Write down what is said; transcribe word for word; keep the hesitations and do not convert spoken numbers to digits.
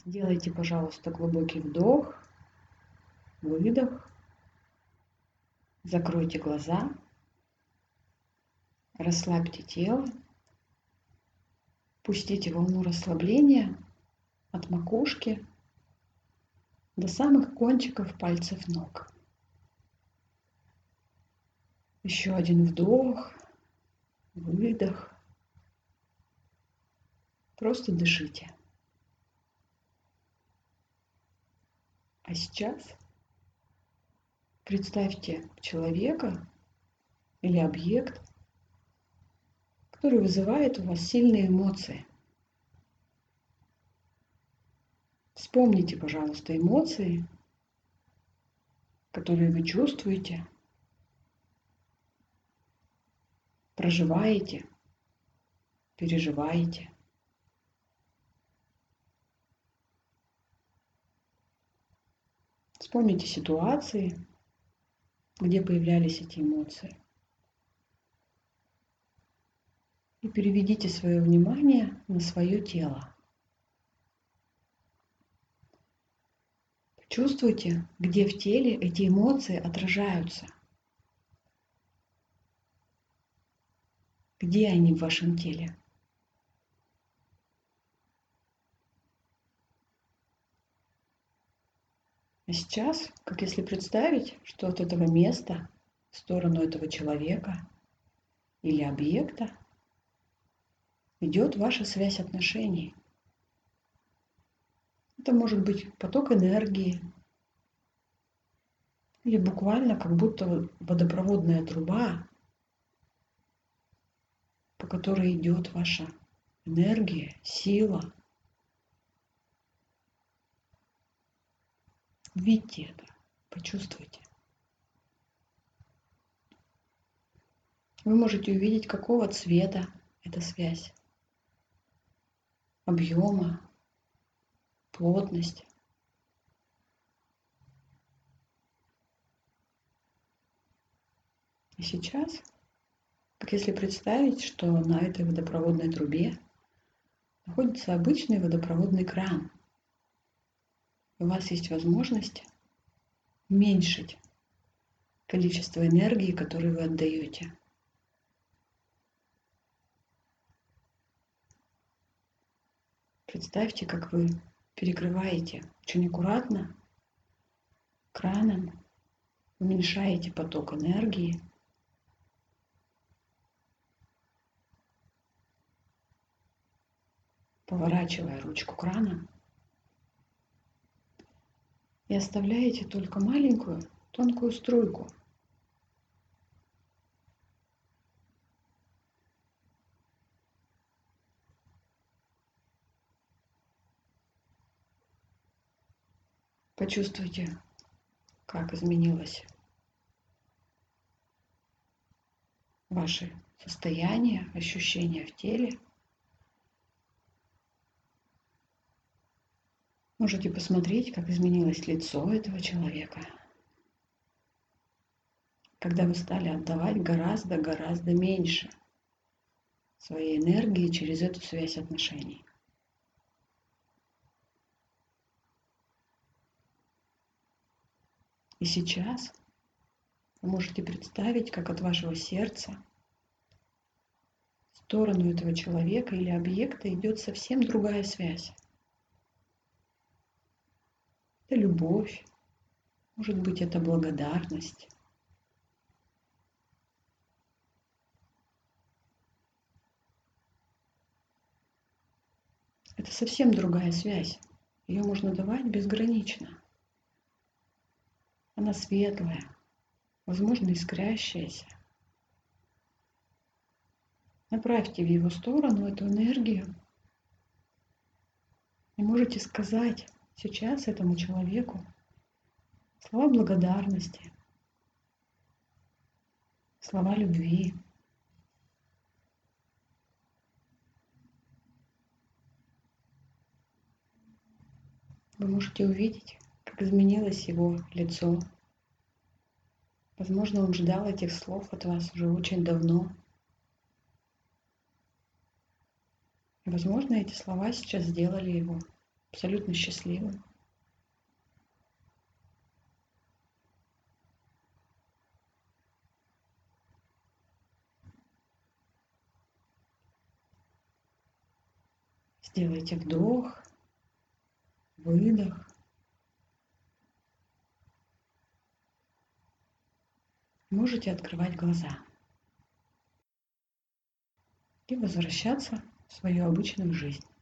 Сделайте, пожалуйста, глубокий вдох, выдох. Закройте глаза, расслабьте тело, пустите волну расслабления от макушки до самых кончиков пальцев ног. Еще один вдох, выдох. Просто дышите. А сейчас представьте человека или объект, который вызывает у вас сильные эмоции. Вспомните, пожалуйста, эмоции, которые вы чувствуете, проживаете, переживаете. Вспомните ситуации, где появлялись эти эмоции. И переведите свое внимание на свое тело. Чувствуйте, где в теле эти эмоции отражаются. Где они в вашем теле? А сейчас, как если представить, что от этого места, в сторону этого человека или объекта, идет ваша связь отношений. Это может быть поток энергии или буквально как будто водопроводная труба, по которой идет ваша энергия, сила. Видите это, почувствуйте. Вы можете увидеть, какого цвета эта связь, объема, плотность. И сейчас, как если представить, что на этой водопроводной трубе находится обычный водопроводный кран. У вас есть возможность уменьшить количество энергии, которую вы отдаете. Представьте, как вы перекрываете очень аккуратно краном, уменьшаете поток энергии. Поворачивая ручку крана, и оставляете только маленькую тонкую струйку. Почувствуйте, как изменилось ваше состояние, ощущения в теле. Можете посмотреть, как изменилось лицо этого человека, когда вы стали отдавать гораздо-гораздо меньше своей энергии через эту связь отношений. И сейчас вы можете представить, как от вашего сердца в сторону этого человека или объекта идет совсем другая связь. Это любовь, может быть, это благодарность. Это совсем другая связь. Ее можно давать безгранично. Она светлая, возможно, искрящаяся. Направьте в его сторону эту энергию и можете сказать сейчас этому человеку слова благодарности, слова любви. Вы можете увидеть, как изменилось его лицо. Возможно, он ждал этих слов от вас уже очень давно. И, возможно, эти слова сейчас сделали его абсолютно счастливым. Сделайте вдох, выдох. Можете открывать глаза и возвращаться в свою обычную жизнь.